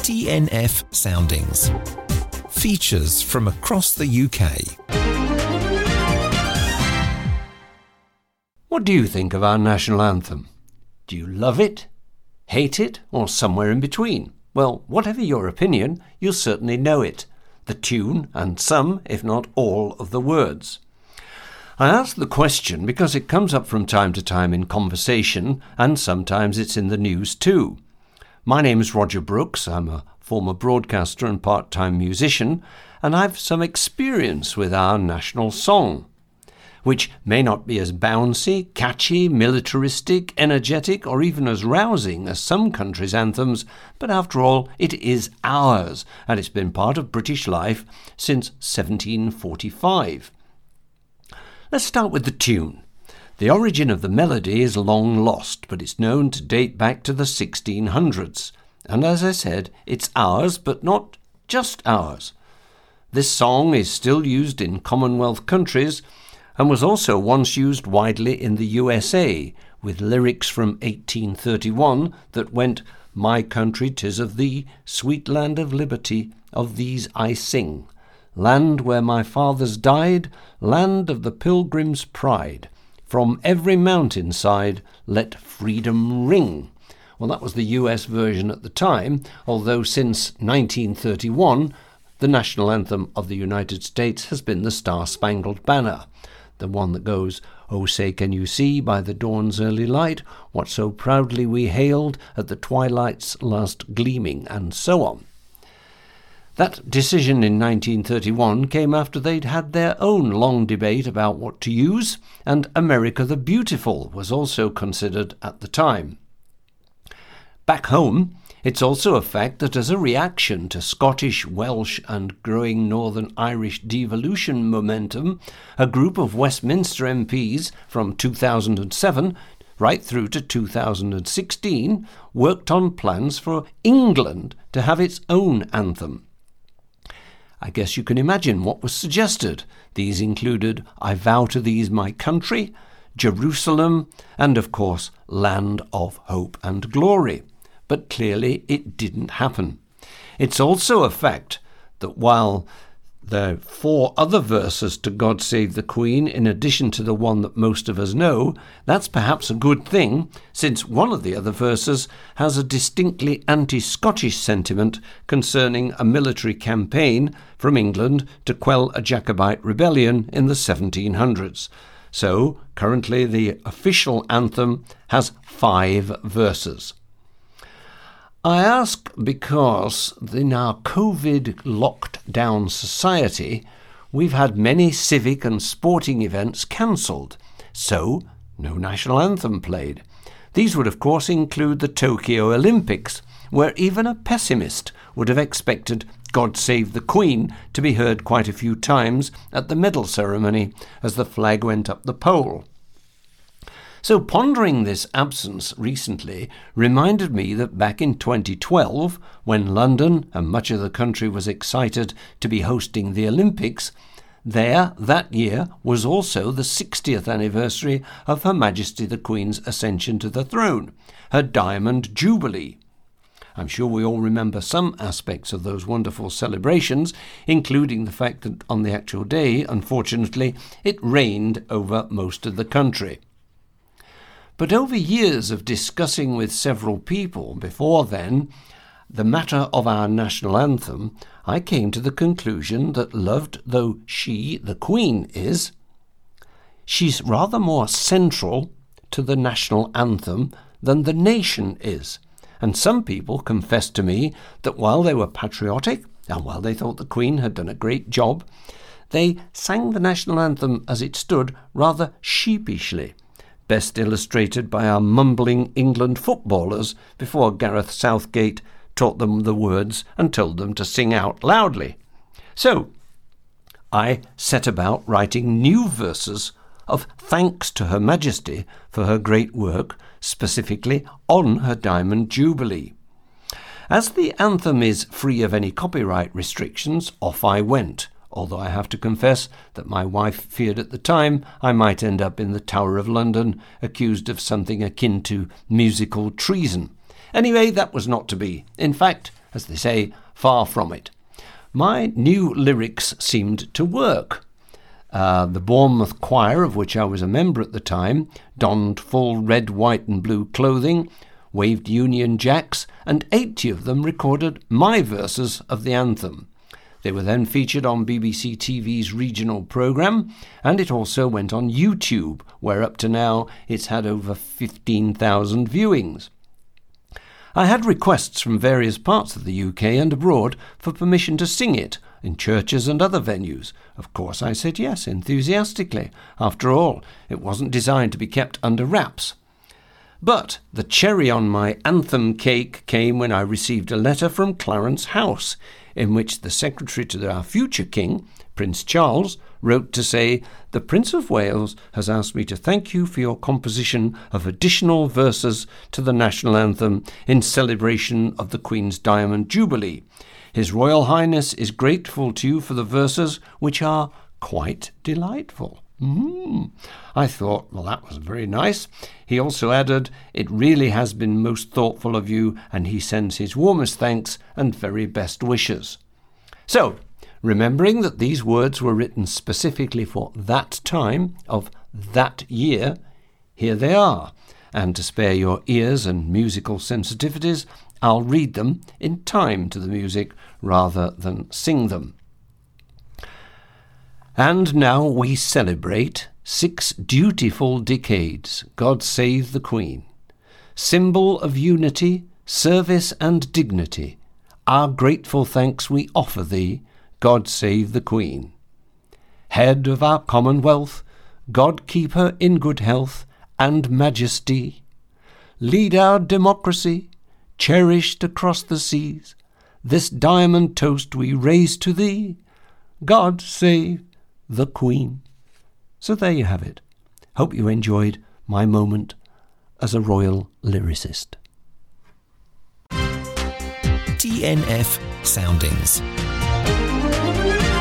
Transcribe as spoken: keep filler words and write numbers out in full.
D N F Soundings. Features from across the U K. What do you think of our national anthem? Do you love it, hate it, or somewhere in between? Well, whatever your opinion, you'll certainly know it, the tune and some, if not all, of the words. I ask the question because it comes up from time to time in conversation, and sometimes it's in the news too. My name is Roger Brooks. I'm a former broadcaster and part-time musician, and I've some experience with our national song, which may not be as bouncy, catchy, militaristic, energetic, or even as rousing as some countries' anthems, but after all, it is ours, and it's been part of British life since seventeen forty-five. Let's start with the tune. The origin of the melody is long lost, but it's known to date back to the sixteen hundreds. And as I said, it's ours, but not just ours. This song is still used in Commonwealth countries and was also once used widely in the U S A, with lyrics from eighteen thirty-one that went, "My country, 'tis of thee, sweet land of liberty, of these I sing. Land where my fathers died, land of the pilgrim's pride. From every mountain side, let freedom ring." Well, that was the U S version at the time, although since nineteen thirty-one, the national anthem of the United States has been the Star-Spangled Banner, the one that goes, "Oh, say can you see by the dawn's early light, what so proudly we hailed at the twilight's last gleaming," and so on. That decision in nineteen thirty-one came after they'd had their own long debate about what to use, and America the Beautiful was also considered at the time. Back home, it's also a fact that as a reaction to Scottish, Welsh and growing Northern Irish devolution momentum, a group of Westminster M Ps from two thousand seven right through to two thousand sixteen worked on plans for England to have its own anthem. I guess you can imagine what was suggested. These included "I vow to these my country," "Jerusalem," and of course "Land of Hope and Glory." But clearly it didn't happen. It's also a fact that while there are four other verses to "God Save the Queen" in addition to the one that most of us know, that's perhaps a good thing, since one of the other verses has a distinctly anti-Scottish sentiment concerning a military campaign from England to quell a Jacobite rebellion in the seventeen hundreds. So, currently the official anthem has five verses. I ask because in our COVID locked-down society, we've had many civic and sporting events cancelled, so no national anthem played. These would of course include the Tokyo Olympics, where even a pessimist would have expected "God Save the Queen" to be heard quite a few times at the medal ceremony as the flag went up the pole. So pondering this absence recently reminded me that back in twenty twelve, when London and much of the country was excited to be hosting the Olympics, there that year was also the sixtieth anniversary of Her Majesty the Queen's ascension to the throne, her Diamond Jubilee. I'm sure we all remember some aspects of those wonderful celebrations, including the fact that on the actual day, unfortunately, it rained over most of the country. But over years of discussing with several people before then the matter of our national anthem, I came to the conclusion that loved though she, the Queen, is, she's rather more central to the national anthem than the nation is. And some people confessed to me that while they were patriotic and while they thought the Queen had done a great job, they sang the national anthem as it stood rather sheepishly, best illustrated by our mumbling England footballers before Gareth Southgate taught them the words and told them to sing out loudly. So I set about writing new verses of thanks to Her Majesty for her great work, specifically on her Diamond Jubilee. As the anthem is free of any copyright restrictions, off I went, although I have to confess that my wife feared at the time I might end up in the Tower of London, accused of something akin to musical treason. Anyway, that was not to be. In fact, As they say, far from it. My new lyrics seemed to work. Uh, the Bournemouth Choir, of which I was a member at the time, donned full red, white and blue clothing, waved Union Jacks, and eighty of them recorded my verses of the anthem. They were then featured on B B C T V's regional programme, and it also went on YouTube, where up to now it's had over fifteen thousand viewings. I had requests from various parts of the U K and abroad for permission to sing it in churches and other venues. Of course I said yes, enthusiastically. After all, it wasn't designed to be kept under wraps. But the cherry on my anthem cake came when I received a letter from Clarence House, in which the secretary to our future king, Prince Charles, wrote to say, "The Prince of Wales has asked me to thank you for your composition of additional verses to the national anthem in celebration of the Queen's Diamond Jubilee. His Royal Highness is grateful to you for the verses, which are quite delightful." Mm. I thought, well, that was very nice. He also added, "It really has been most thoughtful of you, and he sends his warmest thanks and very best wishes." So, remembering that these words were written specifically for that time of that year, here they are. And to spare your ears and musical sensitivities, I'll read them in time to the music rather than sing them. And now we celebrate six dutiful decades, God save the Queen. Symbol of unity, service and dignity, our grateful thanks we offer thee, God save the Queen. Head of our Commonwealth, God keep her in good health and majesty. Lead our democracy, cherished across the seas. This diamond toast we raise to thee, God save the Queen. So there you have it. Hope you enjoyed my moment as a royal lyricist. T N F Soundings.